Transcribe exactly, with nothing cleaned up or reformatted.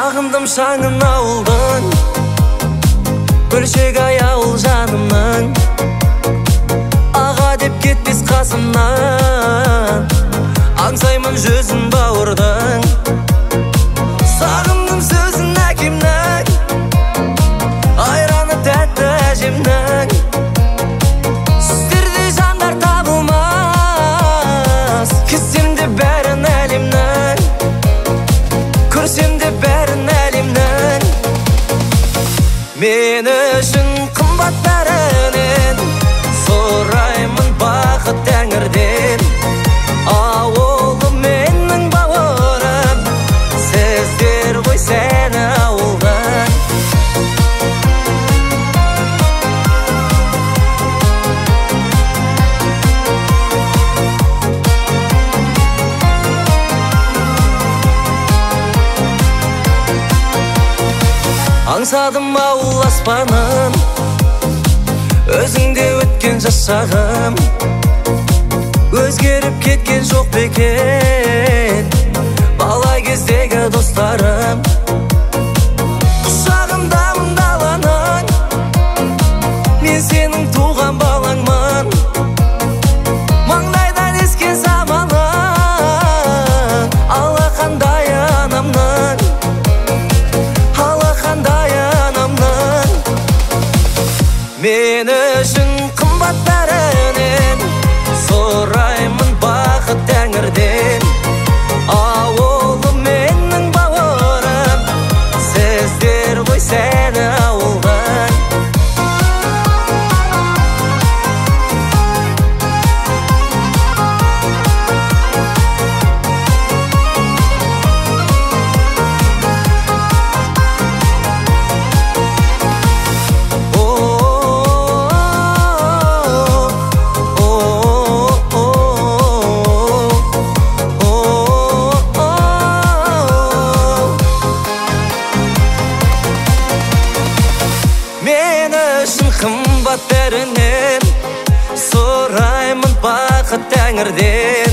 Сағындым шаңын ауылдың, бөлшек аяул жанымның, аға деп кетпес қасымнан, аңсаймын жүзін бауырдың. Сағындым сөзін әкемнің, айраны тәтті әжемнің. Сіздерде жандар табылмас, кессем де бәрін әлемнің, көрсем де бәрін әлемнің. Мен үшін қымбат бәрінен, сұраймын бақыт тәңірден. Ауылым менің бауырым, сіздер ғой сәні ауылдан. Аңсадым ауыл аспанын, өзіңде өткен жас шағым, өзгеріп кеткен жоқ бекен бала кездегі достарым. Құшағымдамын даланың, мен сенің туған балаңмын. Маңдайдан ескен заманың, алақандай анамның, алақандай анамның. Мен үшін қымбат бәрінен, сұраймын бақыт тәңірден. Ауылым менің бауырым, сіздер ғой сәні ауылдан. Мен үшін қымбат бәрінен, сұраймын бақыт тәңірден.